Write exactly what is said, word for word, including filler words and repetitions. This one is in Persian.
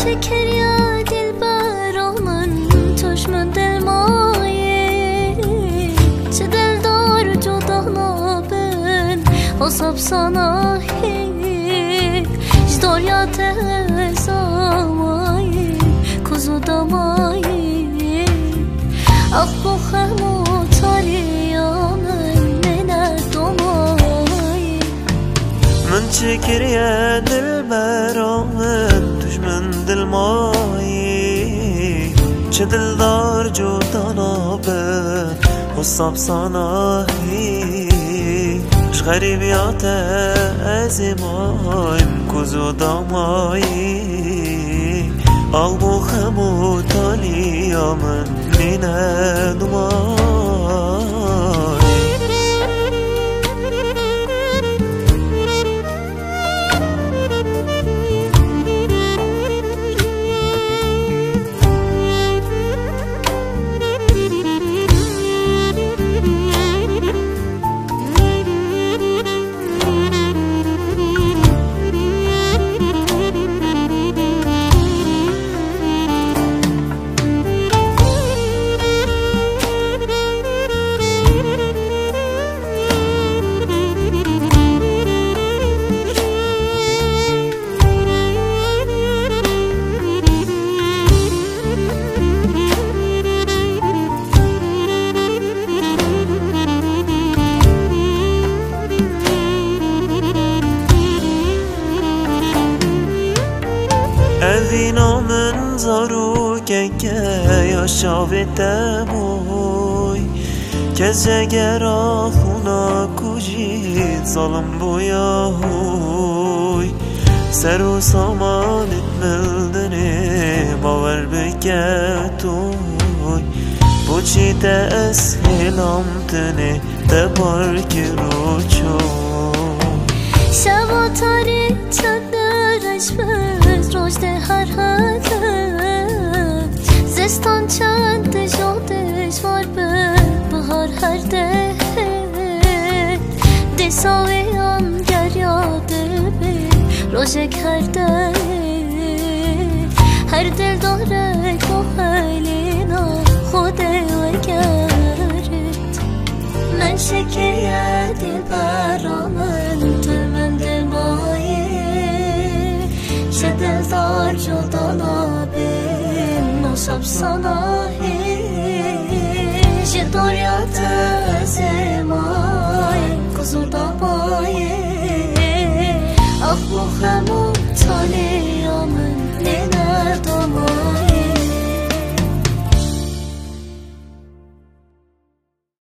çeker ya dilberamın düşmün dilmayı çe dildar cudana ben asap sana hik jdor ya tezamayı kuzu damayı ah bu xemu taliyanın nene domayı من çeker ya dilberamın düşmün dilmayı çe dildar cudana ben asap sana hik غریبیات ازیمایم کوزو دامایی آل بو خمو تالیامن نینه نمایی Evina من زارو که که یا شاویده موی که زگرا خونا کجید ظالم بویا هوی سر و سامانت ملدنی باور بکه توی بوچی ده اسهلام تنی ده بارکی رو چون شبا تاری چندرش بز رشد هر حدت زستان چند جادش وار به بهار هر ده دیساویان گریاده به روشک هر ده هر دل داره کوهلینا خوده و گرد من شکریه دل برامن تمن دلمایه دلدار جدانا بین نصب صناهی جداریات زمای کزو دابای اخو خمو تالی